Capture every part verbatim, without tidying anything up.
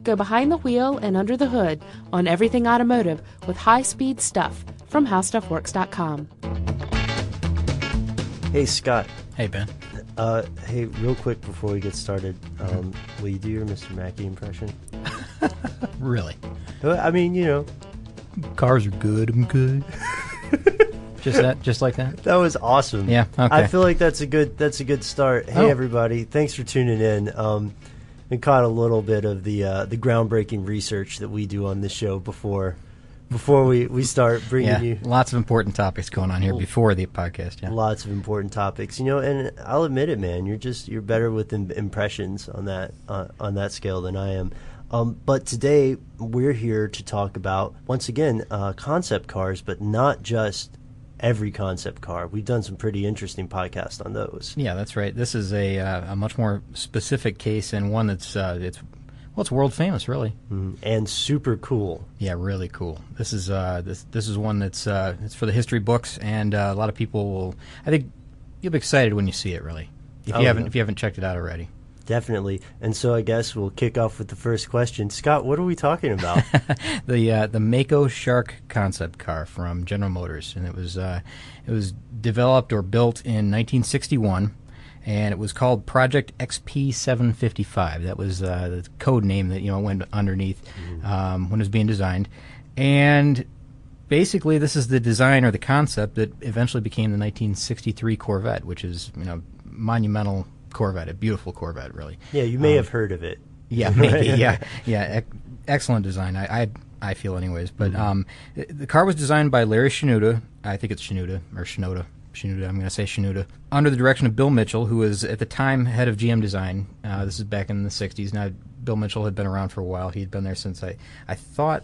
Go behind the wheel and under the hood on everything automotive with high-speed stuff from how stuff works dot com. Hey, Scott. Hey, Ben. Uh, hey, real quick before we get started, um, will you do your Mister Mackey impression? Really? I mean, you know. Cars are good, I'm good. Just that, just like that? That was awesome. Yeah, okay. I feel like that's a good that's a good start. Hey, oh. everybody. Thanks for tuning in. Um, we caught a little bit of the uh, the groundbreaking research that we do on this show before before we, we start bringing yeah, you. Lots of important topics going on here before the podcast. Yeah. Lots of important topics. You know, and I'll admit it, man. You're just you're better with im- impressions on that uh, on that scale than I am. Um, but today we're here to talk about, once again, uh, concept cars, but not just every concept car. We've done some pretty interesting podcasts on those. Yeah, that's right. This is a uh, a much more specific case, and one that's uh, it's well, it's world famous, really, mm, and super cool. Yeah, really cool. This is uh, this this is one that's uh, it's for the history books, and uh, a lot of people will. I think you'll be excited when you see it. Really, if oh, you haven't yeah. if you haven't checked it out already. Definitely. And so I guess we'll kick off with the first question. Scott, what are we talking about? the uh, the Mako Shark concept car from General Motors, and it was uh, it was developed or built in nineteen sixty-one, and it was called Project X P seven fifty-five. That was uh, the code name that you know went underneath mm-hmm. um, when it was being designed, and basically this is the design or the concept that eventually became the nineteen sixty-three Corvette, which is you know monumental Corvette, a beautiful Corvette, really. Yeah, you may um, have heard of it. Yeah, maybe. yeah, yeah. Ec- excellent design. I, I, I feel, anyways. But mm-hmm. um, the, the car was designed by Larry Shinoda. I think it's Shinoda or Shinoda. Shinoda. I'm going to say Shinoda. Under the direction of Bill Mitchell, who was at the time head of G M Design. Uh, this is back in the sixties. Now, Bill Mitchell had been around for a while. He'd been there since I, I thought.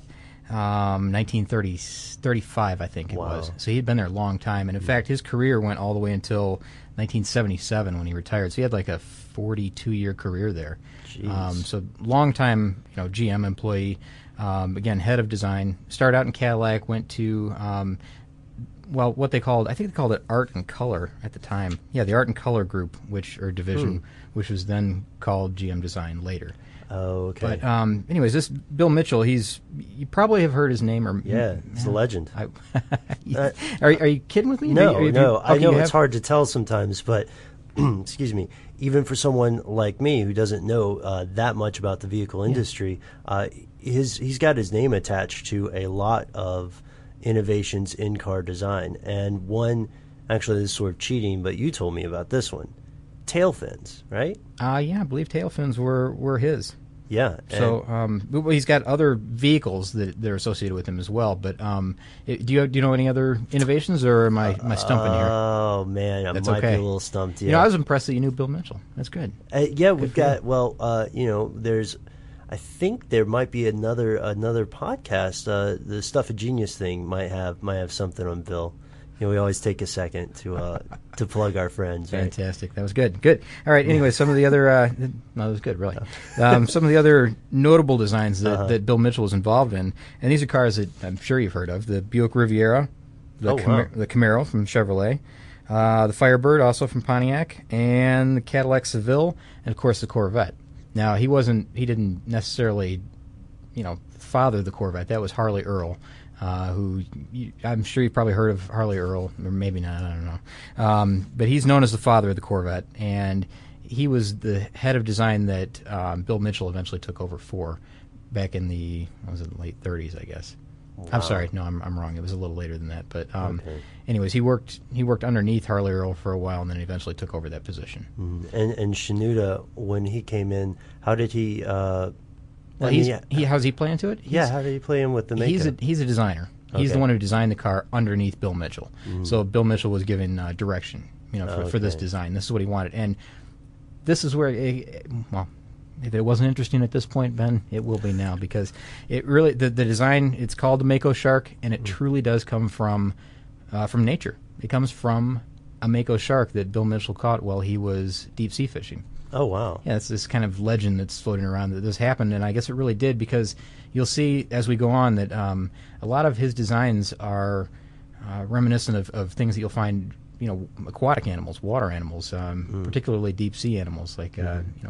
Um, nineteen thirty, thirty-five, I think it wow. was. So he'd been there a long time, and in mm-hmm. fact, his career went all the way until nineteen seventy-seven when he retired. So he had like a forty-two year career there. Um, so long time, you know, G M employee. Um, again, head of design. Started out in Cadillac, went to um, well, what they called, I think they called it Art and Color at the time. Yeah, the Art and Color group, which or division, hmm. which was then called G M Design later. Oh, okay. But um, anyways, this Bill Mitchell, he's you probably have heard his name or yeah, it's a legend. I, uh, are are you kidding with me? No, are you, are no. you, okay, I know it's have... hard to tell sometimes, but excuse me. Even for someone like me who doesn't know uh, that much about the vehicle industry, yeah. uh, his he's got his name attached to a lot of innovations in car design, and one actually this is sort of cheating, but you told me about this one. Tail fins, right? Uh, yeah, I believe tail fins were, were his. Yeah. So um, well, he's got other vehicles that, that are associated with him as well. But um, it, do you do you know any other innovations, or am I am I stumping here? Oh man, I That's might okay. be a little stumped. Yeah. You know, I was impressed that you knew Bill Mitchell. That's good. Uh, yeah, good we've got you. well, uh, you know, there's. I think there might be another another podcast. Uh, the Stuff of Genius thing might have might have something on Bill. You know, we always take a second to uh, to plug our friends. Right? Fantastic. That was good. Good. All right. Anyway, some of the other uh, no, that was good. Really. Um, some of the other notable designs that, uh-huh. that Bill Mitchell was involved in, and these are cars that I'm sure you've heard of: the Buick Riviera, the, oh, Cam- wow. the Camaro from Chevrolet, uh, the Firebird also from Pontiac, and the Cadillac Seville, and of course the Corvette. Now he wasn't. He didn't necessarily, you know, father the Corvette. That was Harley Earl. Uh, who you, I'm sure you've probably heard of Harley Earl, or maybe not, I don't know. Um, but he's known as the father of the Corvette, and he was the head of design that um, Bill Mitchell eventually took over for back in the, what was it, late thirties, I guess. Wow. I'm sorry, no, I'm I'm wrong. It was a little later than that. But um, okay. anyways, he worked he worked underneath Harley Earl for a while, and then eventually took over that position. Mm-hmm. And and Shinoda, when he came in, how did he... Uh, Well, I he's, mean, he how's he play into it? He's, yeah, how did he play in with the makeup? He's a he's a designer. He's okay. the one who designed the car underneath Bill Mitchell. Mm-hmm. So Bill Mitchell was given uh, direction, you know, for, okay. for this design. This is what he wanted, and this is where, it, well, if it wasn't interesting at this point, Ben, it will be now, because it really the, the design. It's called the Mako Shark, and it mm-hmm. truly does come from uh, from nature. It comes from a Mako shark that Bill Mitchell caught while he was deep sea fishing. Oh, wow. Yeah, it's this kind of legend that's floating around that this happened, and I guess it really did, because you'll see as we go on that um, a lot of his designs are uh, reminiscent of, of things that you'll find, you know, aquatic animals, water animals, um, mm. particularly deep sea animals, like, uh, you know,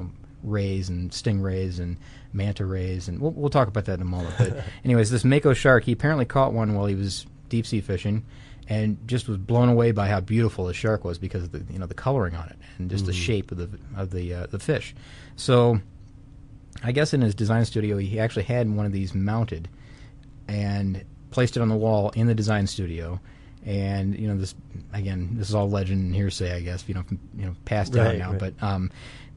rays and stingrays and manta rays, and we'll, we'll talk about that in a moment. But anyways, this mako shark, he apparently caught one while he was deep sea fishing, and just was blown away by how beautiful the shark was because of the you know the coloring on it and just mm. the shape of the of the uh, the fish. So, I guess in his design studio, he actually had one of these mounted and placed it on the wall in the design studio. And you know this again. This is all legend and hearsay, I guess. You know, you know, passed down right, now. Right. But um,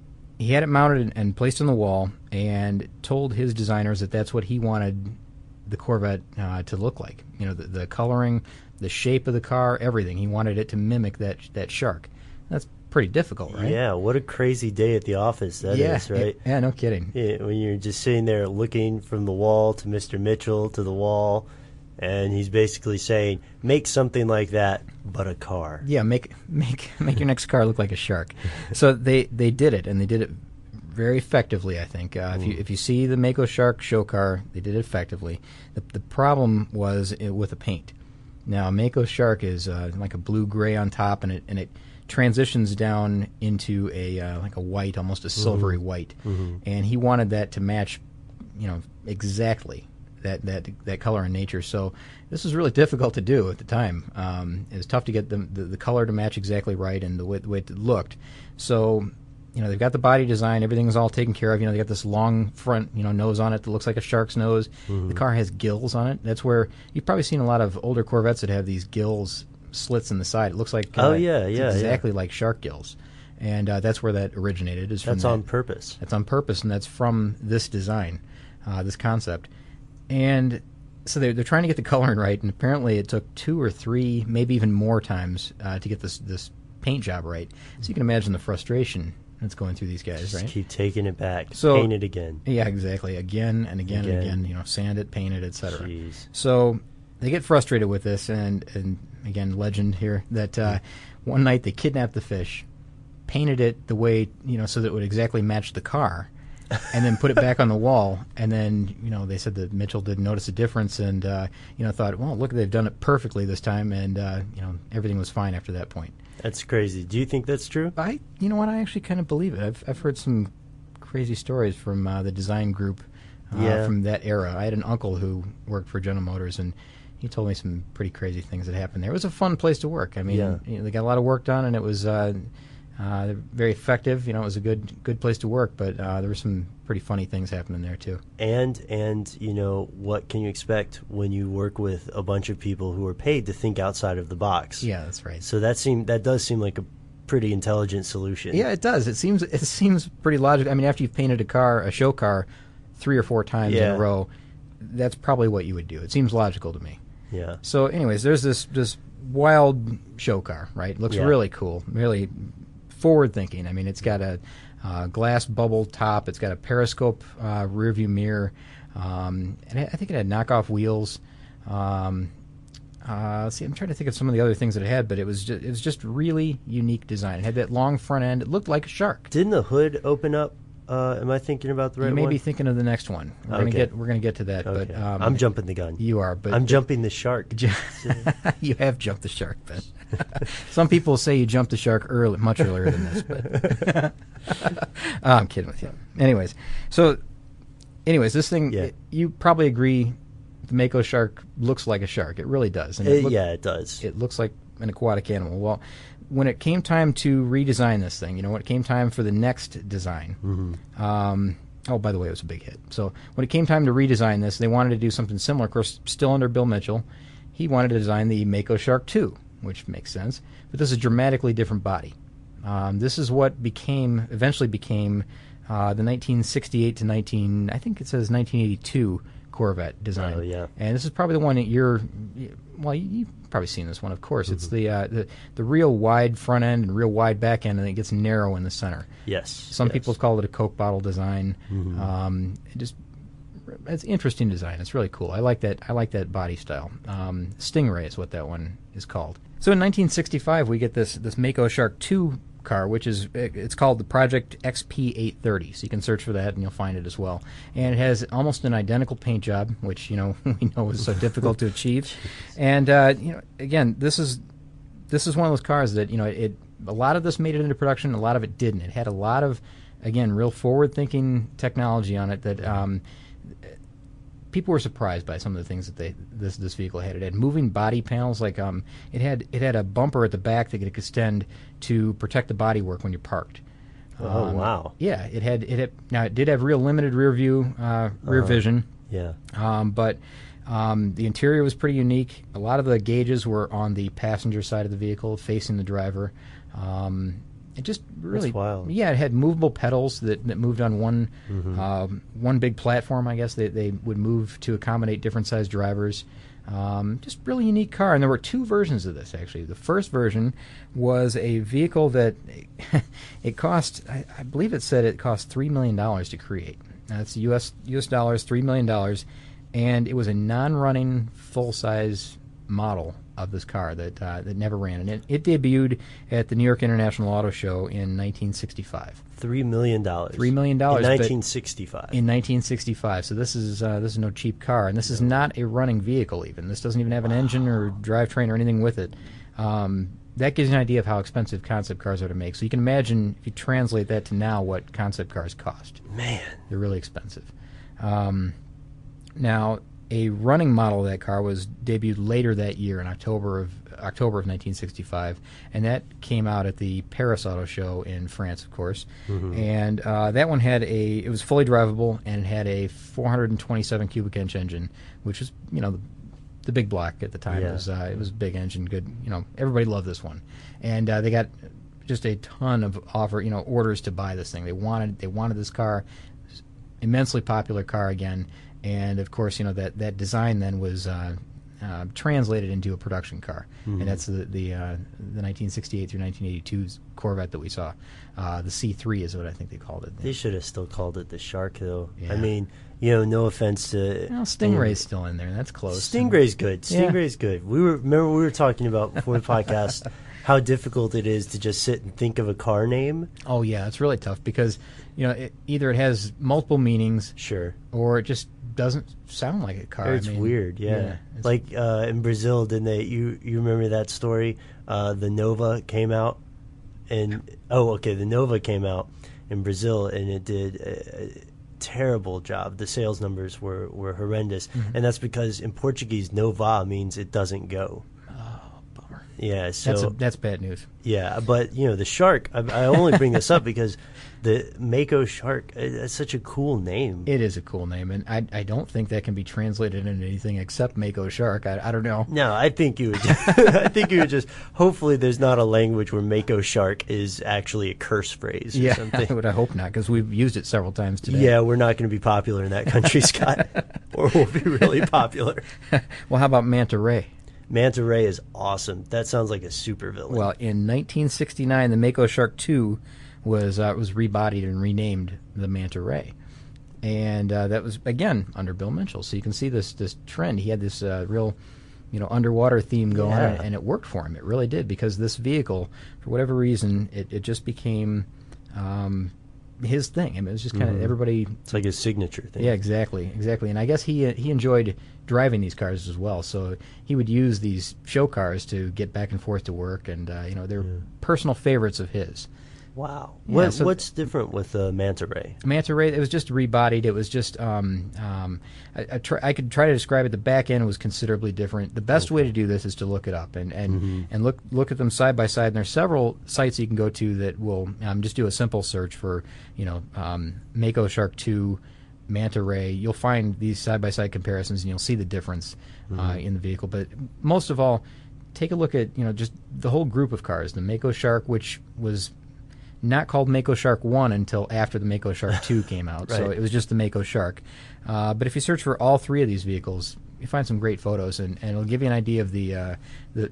he had it mounted and placed on the wall, and told his designers that that's what he wanted the Corvette uh, to look like. You know, the, the coloring, the shape of the car, everything. He wanted it to mimic that that shark. That's pretty difficult, right? Yeah. What a crazy day at the office that yeah, is, right? Yeah, no kidding. Yeah, when you're just sitting there looking from the wall to Mister Mitchell to the wall. And he's basically saying, make something like that, but a car. Yeah, make make make your next car look like a shark. So they, they did it, and they did it very effectively, I think. Uh, if you if you see the Mako Shark show car, they did it effectively. The, the problem was it, with the paint. Now, Mako Shark is uh, like a blue-gray on top, and it and it transitions down into a uh, like a white, almost a silvery mm-hmm. white. Mm-hmm. And he wanted that to match, you know, exactly. That, that that color in nature. So this was really difficult to do at the time. Um, it was tough to get the, the the color to match exactly right and the way, the way it looked. So, you know, they've got the body design. Everything's all taken care of. You know, they got this long front, you know, nose on it that looks like a shark's nose. Mm-hmm. The car has gills on it. That's where you've probably seen a lot of older Corvettes that have these gills, slits in the side. It looks like uh, oh yeah, yeah, exactly yeah. like shark gills. And uh, that's where that originated. Is from that's that. on purpose. That's on purpose, and that's from this design, uh, this concept. And so they're, they're trying to get the coloring right, and apparently it took two or three, maybe even more times uh, to get this this paint job right. So you can imagine the frustration that's going through these guys, Just right? keep taking it back, so, paint it again. Yeah, exactly. Again and again, again. and again, you know, sand it, paint it, et cetera. Jeez. So they get frustrated with this, and, and again, legend here, that uh, one night they kidnapped the fish, painted it the way, you know, so that it would exactly match the car, and then put it back on the wall. And then, you know, they said that Mitchell didn't notice a difference, and uh, you know, thought, well, look, they've done it perfectly this time, and uh, you know, everything was fine after that point. That's crazy. Do you think that's true? I, you know what, I actually kind of believe it. I've I've heard some crazy stories from uh, the design group uh, yeah. from that era. I had an uncle who worked for General Motors, and he told me some pretty crazy things that happened there. It was a fun place to work. I mean, yeah. you know, they got a lot of work done, and it was uh, uh, very effective. You know, it was a good good place to work, but uh, there were some pretty funny things happening there too. And and you know, what can you expect when you work with a bunch of people who are paid to think outside of the box? Yeah, that's right. So that seem that does seem like a pretty intelligent solution. Yeah, it does. It seems it seems pretty logical. I mean, after you've painted a car, a show car, three or four times yeah. in a row, that's probably what you would do. It seems logical to me. Yeah. So, anyways, there's this this wild show car, right? Looks yeah. really cool, really forward thinking. I mean, it's got a uh, glass bubble top. It's got a periscope uh, rear view mirror. Um, and I think it had knockoff wheels. Um, uh, let's see, I'm trying to think of some of the other things that it had, but it was just, it was just really unique design. It had that long front end. It looked like a shark. Didn't the hood open up? Uh, am I thinking about the right one? You may one? be thinking of the next one. We're okay. gonna get we're gonna get to that. Okay. But um, I'm jumping the gun. You are, but I'm but, jumping the shark. You have jumped the shark, Ben. Some people say you jumped the shark early, much earlier than this, but oh, I'm kidding with you. Anyways, so anyways, this thing yeah. it, you probably agree. The Mako shark looks like a shark. It really does. And it it look, yeah, it does. It looks like an aquatic animal. Well, when it came time to redesign this thing, you know, when it came time for the next design, mm-hmm. um, oh, by the way, it was a big hit. So when it came time to redesign this, they wanted to do something similar. Of course, still under Bill Mitchell. He wanted to design the Mako Shark two, which makes sense. But this is a dramatically different body. Um, this is what became, eventually became, uh, the nineteen sixty-eight to nineteen, I think it says nineteen eighty-two Corvette design. Oh, yeah. And this is probably the one that you're, well, you, you've probably seen this one, of course. Mm-hmm. It's the, uh, the the real wide front end and real wide back end, and it gets narrow in the center. Yes. Some yes. people call it a Coke bottle design. Mm-hmm. Um, it just it's interesting design. It's really cool. I like that. I like that body style. Um, Stingray is what that one is called. So in nineteen sixty-five, we get this this Mako Shark two car, which is it's called the Project X P eight thirty. So you can search for that and you'll find it as well. And it has almost an identical paint job, which you know we know is so difficult to achieve. And uh, you know, again, this is this is one of those cars that you know it. A lot of this made it into production. A lot of it didn't. It had a lot of again, real forward-thinking technology on it that um, people were surprised by some of the things that they this this vehicle had. It had moving body panels, like um, it had it had a bumper at the back that could extend to protect the bodywork when you're parked. Oh Um, wow! Yeah, it had it had now it did have real limited rear view uh, rear Uh-huh. vision, Yeah, um, but um, the interior was pretty unique. A lot of the gauges were on the passenger side of the vehicle, facing the driver. Um, it just really, That's wild. yeah, it had movable pedals that, that moved on one Mm-hmm. um, one big platform. I guess they they would move to accommodate different sized drivers. Um, just really unique car, and there were two versions of this actually. The first version was a vehicle that it cost, I, I believe it said it cost three million dollars to create. That's U S U S dollars, three million dollars, and it was a non-running full-size model of this car that uh, that never ran, and it, it debuted at the New York International Auto Show in nineteen sixty-five. three million dollars. Three million dollars in but- nineteen sixty-five. In nineteen sixty-five, so this is uh, this is no cheap car, and this is not a running vehicle. Even this doesn't even have an engine or drivetrain or anything with it. Um, that gives you an idea of how expensive concept cars are to make. So you can imagine if you translate that to now, what concept cars cost. Man, They're really expensive. Um, now, a running model of that car was debuted later that year in October of October of nineteen sixty-five, and that came out at the Paris Auto Show in France, of course. And uh, that one had a it was fully drivable, and it had a four hundred twenty-seven cubic inch engine, which was you know the, the big block at the time. Yeah. It was uh, it was a big engine, good. You know, everybody loved this one, and uh, they got just a ton of offer you know orders to buy this thing. They wanted they wanted this car, immensely popular car again. And of course, you know that, that design then was uh, uh, translated into a production car, Mm-hmm. and that's the the, uh, the nineteen sixty-eight through nineteen eighty-two Corvette that we saw. Uh, the C three is what I think they called it. they should have still called it the Shark, though. Yeah. I mean, you know, no offense to Well, Stingray's still in there. That's close. Stingray's good. Yeah. Stingray's good. We were remember we were talking about before the podcast how difficult it is to just sit and think of a car name. Oh yeah, it's really tough because you know it, either it has multiple meanings Sure. or it just doesn't sound like a car. It's I mean, weird, yeah. it's- Like uh, in Brazil, didn't they? You you remember that story? Uh, the Nova came out, and oh, okay, the Nova came out in Brazil, and it did a, a terrible job. The sales numbers were were horrendous, Mm-hmm. and that's because in Portuguese, Nova means it doesn't go. oh, bummer. Yeah, so That's a, that's bad news. yeah, but you know the Shark. I, I only bring this up because the Mako Shark. It's such a cool name. It is a cool name, and I I don't think that can be translated into anything except Mako Shark. I, I don't know. No, I think you would. Just, I think you would just. Hopefully, there's not a language where Mako Shark is actually a curse phrase or Yeah, something. I would I hope not, because we've used it several times today. Yeah, we're not going to be popular in that country, Scott, or we'll be really popular. Well, how about Manta Ray? Manta Ray is awesome. That sounds like a super villain. Well, in nineteen sixty-nine, the Mako Shark two was uh, was rebodied and renamed the Manta Ray, and uh, that was again under Bill Mitchell. So you can see this this trend. He had this uh, real, you know, underwater theme going, Yeah. and, and it worked for him. It really did, because this vehicle, for whatever reason, it, it just became um, his thing. I mean, it was just kind of Mhm. everybody. it's like a signature thing. Yeah, exactly, exactly. And I guess he he enjoyed driving these cars as well. So he would use these show cars to get back and forth to work, and uh, you know, they're personal favorites of his. Wow. Yeah, what, so- what's different with uh, Manta Ray? Manta Ray, it was just rebodied. It was just um, um, I, I, try, I could try to describe it. The back end was considerably different. The best way to do this is to look it up and and, Mhm. and look look at them side by side. And there's several sites you can go to that will um, just do a simple search for you know um, Mako Shark two, Manta Ray. You'll find these side by side comparisons, and you'll see the difference uh, in the vehicle. But most of all, take a look at you know just the whole group of cars. The Mako Shark, which was not called Mako Shark one until after the Mako Shark two came out. So Right. it was just the Mako Shark. Uh, but if you search for all three of these vehicles, you find some great photos, and, and it'll give you an idea of the, uh, the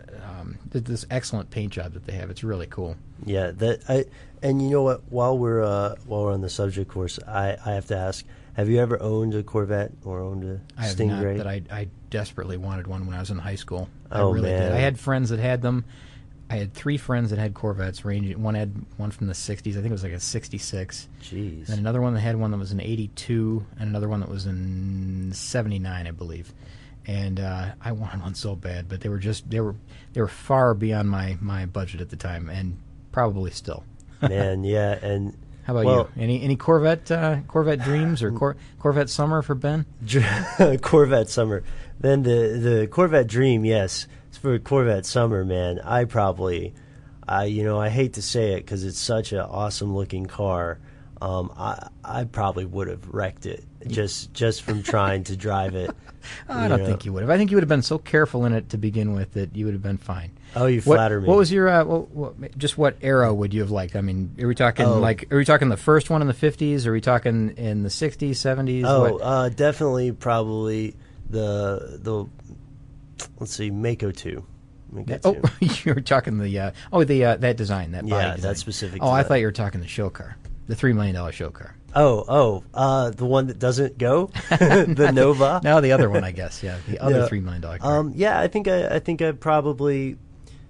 um, th- this excellent paint job that they have. It's really cool. Yeah, that I and you know what? While we're uh, while we're on the subject, of course, I, I have to ask: have you ever owned a Corvette or owned a I have Stingray? not, but I, I desperately wanted one when I was in high school. Oh, I really man. did. I had friends that had them. I had three friends that had Corvettes, ranging. One had one from the sixties. I think it was like a sixty-six. Jeez. And another one that had one that was an eighty-two, and another one that was in seventy-nine, I believe. And uh, I wanted one so bad, but they were just they were they were far beyond my, my budget at the time, and probably still. Man, yeah, and How about Well- you? Any any Corvette uh, Corvette dreams or Cor- Corvette summer for Ben? Corvette summer. Then the the Corvette dream, yes, it's for Corvette summer, man. I probably, I you know, I hate to say it because it's such an awesome looking car. Um, I I probably would have wrecked it just just from trying to drive it. I you don't know. think you would have. I think you would have been so careful in it to begin with that you would have been fine. Oh, you What, flatter me. what was your uh, what, what, just what era would you have liked? I mean, are we talking Oh. like are we talking the first one in the fifties? Are we talking in the sixties, seventies? Oh, What? uh, definitely, probably the the let's see, Mako two. Mako Oh, two. you were talking the uh, oh the uh, that design that body Yeah, design. that specific Oh, I design. thought you were talking the show car, the three million dollar show car. Oh, oh, uh, the one that doesn't go, the Nova. No, the other one, I guess. Yeah, the other Yeah. three million dollar car. Um, yeah, I think I, I think I probably,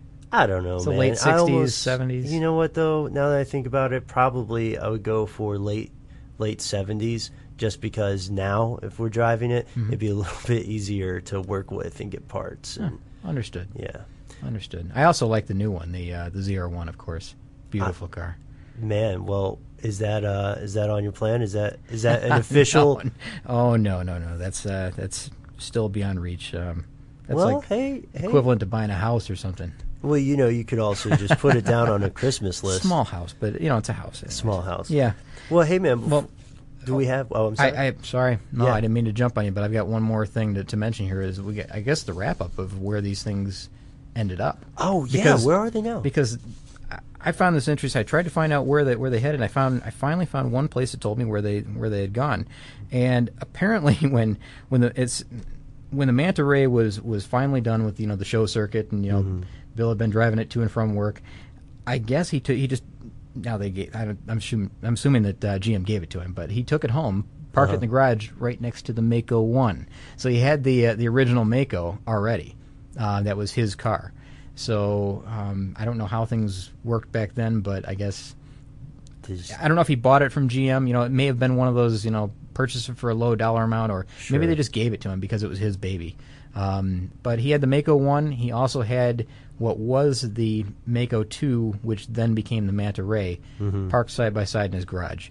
I don't know, So man. late I sixties, almost- seventies? You know what though? Now that I think about it, probably I would go for late, late seventies, just because now if we're driving it, Mm-hmm. it'd be a little bit easier to work with and get parts. And, Understood. yeah, Understood. I also like the new one, the uh, the Z R one, of course. Beautiful car. man. Well, is that uh, is that on your plan? Is that is that an official? No. Oh no, no, no. That's uh, that's still beyond reach. Um, that's well, like hey, hey. equivalent to buying a house or something. Well, you know, you could also just put it down on a Christmas list. Small house, but you know it's a house. anyways. Small house. Yeah. Well, hey, man. Well, do we have? Oh, I'm sorry. I, I sorry, no, Yeah. I didn't mean to jump on you, but I've got one more thing to, to mention here. Is we get, I guess the wrap up of where these things ended up. oh, yeah. because- Where are they now? Because I- I found this interesting. I tried to find out where they where they headed. And I found I finally found one place that told me where they where they had gone, and apparently when when the it's when the Manta Ray was was finally done with you know the show circuit and you know Mm-hmm. Bill had been driving it to and from work. I guess he took he just now they gave I don't, I'm assuming I'm assuming that uh, G M gave it to him, but he took it home, parked it in the garage right next to the Mako one. So he had the uh, the original Mako already. Uh, that was his car. So um, I don't know how things worked back then, but I guess Did you- I don't know if he bought it from G M. You know, it may have been one of those you know purchase it for a low dollar amount, or maybe Sure. they just gave it to him because it was his baby. Um, but he had the Mako one. He also had what was the Mako two, which then became the Manta Ray, Mm-hmm. parked side by side in his garage.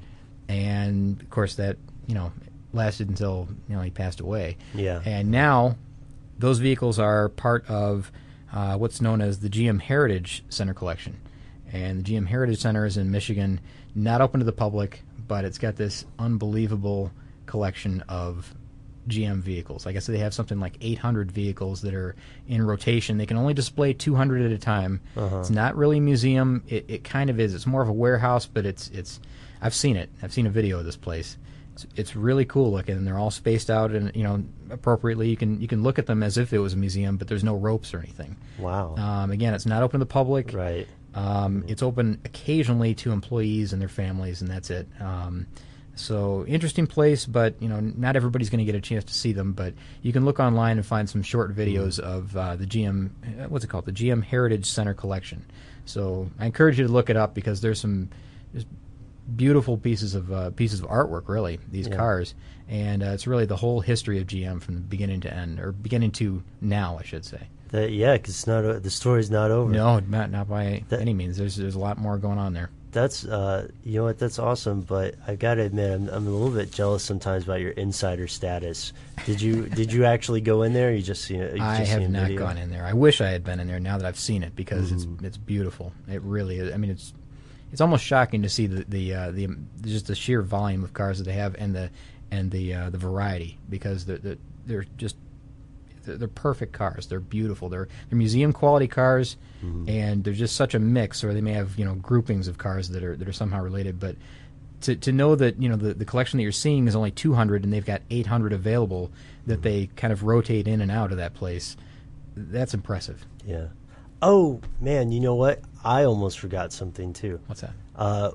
And of course, that you know lasted until you know he passed away. Yeah. And now those vehicles are part of uh, what's known as the G M Heritage Center collection. And the G M Heritage Center is in Michigan, not open to the public, but it's got this unbelievable collection of G M vehicles. I guess they have something like eight hundred vehicles that are in rotation. They can only display two hundred at a time. Uh-huh. It's not really a museum. It, it kind of is. It's more of a warehouse, but it's it's. I've seen it. I've seen a video of this place. It's, it's really cool looking, and they're all spaced out and you know appropriately. You can you can look at them as if it was a museum, but there's no ropes or anything. Wow. Um, again, it's not open to the public. right. Um, it's open occasionally to employees and their families, and that's it. Um, so interesting place, but you know, not everybody's going to get a chance to see them. But you can look online and find some short videos of uh, the G M. uh, What's it called? The G M Heritage Center collection. So I encourage you to look it up because there's some there's beautiful pieces of uh, pieces of artwork. Really, these Yeah. cars, and uh, it's really the whole history of G M from the beginning to end, or beginning to now, I should say. That, yeah, because it's not o- the story's not over. No, not not by That- any means. There's there's a lot more going on there. That's uh, you know what? That's awesome. But I got to admit, I'm, I'm a little bit jealous sometimes about your insider status. Did you did you actually go in there? Or you just seen it? You I just have seen not video? gone in there. I wish I had been in there now that I've seen it because Mm. it's it's beautiful. It really is. I mean, it's it's almost shocking to see the the uh, the just the sheer volume of cars that they have and the and the uh, the variety because they're they're, they're just they're, they're perfect cars. They're beautiful. They're they're museum quality cars, Mm-hmm. and they're just such a mix. Or they may have you know groupings of cars that are that are somehow related, but. To, to know that you know the, the collection that you're seeing is only two hundred and they've got eight hundred available that they kind of rotate in and out of that place, that's impressive. Yeah. Oh man, you know what? I almost forgot something too. What's that? Uh,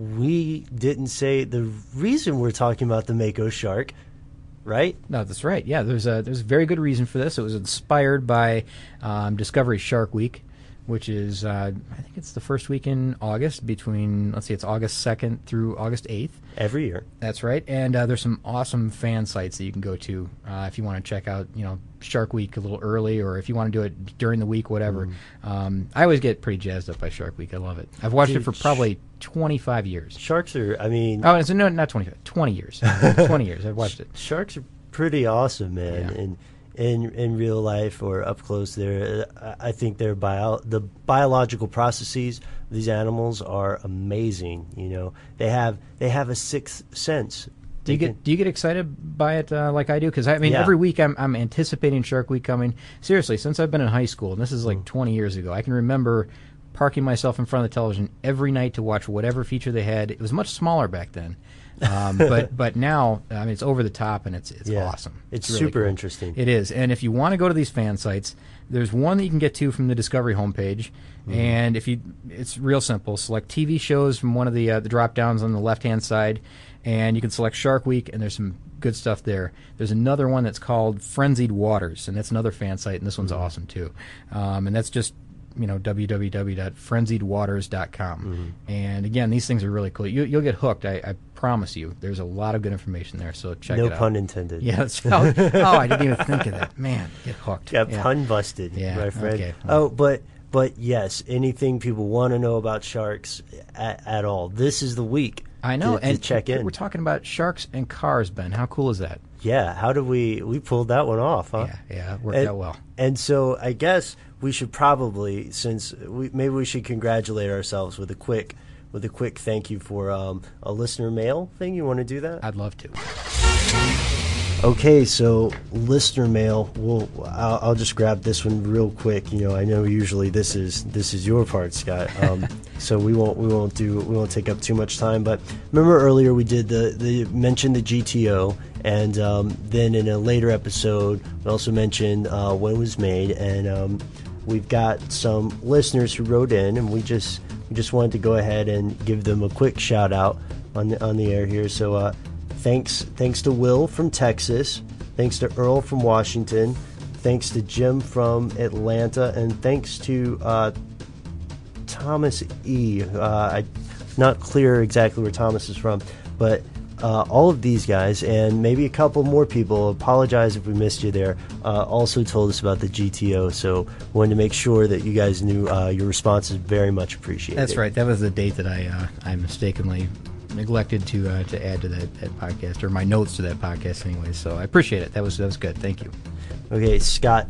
we didn't say the reason we're talking about the Mako shark, right? No, that's right. Yeah, there's a there's a very good reason for this. It was inspired by um, Discovery Shark Week. which is, uh, I think it's the first week in August between, let's see, it's August second through August eighth. Every year. That's right. And uh, there's some awesome fan sites that you can go to uh, if you want to check out, you know, Shark Week a little early, or if you want to do it during the week, whatever. Mm. Um, I always get pretty jazzed up by Shark Week. I love it. I've watched Dude, it for probably twenty-five years. Sharks are, I mean... Oh, it's, no, not twenty-five, twenty years. twenty years. I've watched it. Sharks are pretty awesome, man. Yeah. And in in real life or up close there, I think their bio, the biological processes of these animals are amazing. You know, they have they have a sixth sense. Do you They get can- do you get excited by it uh, like I do? Because I mean, Yeah. every week I'm I'm anticipating Shark Week coming. Seriously, since I've been in high school, and this is like Mm. twenty years ago, I can remember parking myself in front of the television every night to watch whatever feature they had. It was much smaller back then, um, but but now I mean it's over the top and it's it's Yeah. awesome. It's really super cool. interesting. It is, and if you want to go to these fan sites, there's one that you can get to from the Discovery homepage, Mm-hmm. and if you, it's real simple. Select T V shows from one of the uh, the drop downs on the left hand side, and you can select Shark Week, and there's some good stuff there. There's another one that's called Frenzied Waters, and that's another fan site, and this one's Mm-hmm. awesome too. Um, and that's just you know w w w dot frenzied waters dot com. Mm-hmm. And again, these things are really cool. You, you'll get hooked. I, I promise you. There's a lot of good information there, so check no it out. pun intended. Yeah, that's, oh, oh, I didn't even think of that. Man, get hooked. Yeah, pun busted, Yeah, my friend. okay. Oh, but but yes, anything people want to know about sharks at, at all, this is the week. I know, to, to and check in. we're talking about sharks and cars, Ben. How cool is that? Yeah, how did we we pulled that one off, huh? Yeah, yeah, it worked and, out well. And so I guess we should probably, since we maybe we should congratulate ourselves with a quick with a quick thank you for um, a listener mail thing. You want to do that? I'd love to. Okay, so listener mail. We'll I'll, I'll just grab this one real quick. You know, I know usually this is this is your part, Scott. Um, so we won't we won't do we won't take up too much time. But remember earlier we did the the mentioned the G T O, and um, then in a later episode we also mentioned uh, when it was made, and um, we've got some listeners who wrote in, and we just we just wanted to go ahead and give them a quick shout out on the on the air here. So. Uh, Thanks thanks to Will from Texas, thanks to Earl from Washington, thanks to Jim from Atlanta, and thanks to uh, Thomas E. Uh, I'm not clear exactly where Thomas is from, but uh, all of these guys, and maybe a couple more people, apologize if we missed you there, uh, also told us about the G T O, so wanted to make sure that you guys knew uh, your response is very much appreciated. That's right. That was the date that I uh, I mistakenly neglected to uh, to add to that, that podcast, or my notes to that podcast anyway, so I appreciate it. That was that was good. Thank you. Okay, Scott,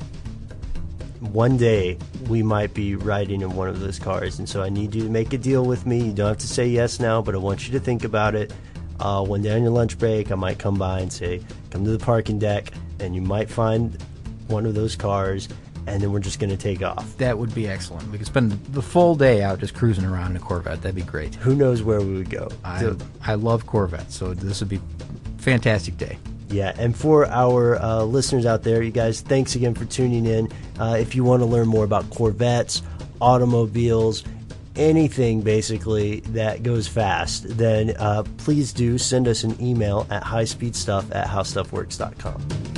one day we might be riding in one of those cars, and so I need you to make a deal with me. You don't have to say yes now, but I want you to think about it. Uh, one day on your lunch break, I might come by and say, come to the parking deck, and you might find one of those cars, and then we're just going to take off. That would be excellent. We could spend the full day out just cruising around in a Corvette. That'd be great. Who knows where we would go. I, So- I love Corvettes, so this would be a fantastic day. Yeah, and for our uh, listeners out there, you guys, thanks again for tuning in. Uh, if you want to learn more about Corvettes, automobiles, anything basically that goes fast, then uh, please do send us an email at highspeedstuff at howstuffworks dot com.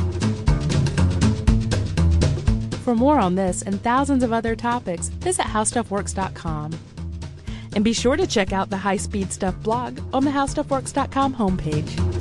For more on this and thousands of other topics, visit how stuff works dot com. And be sure to check out the High Speed Stuff blog on the how stuff works dot com homepage.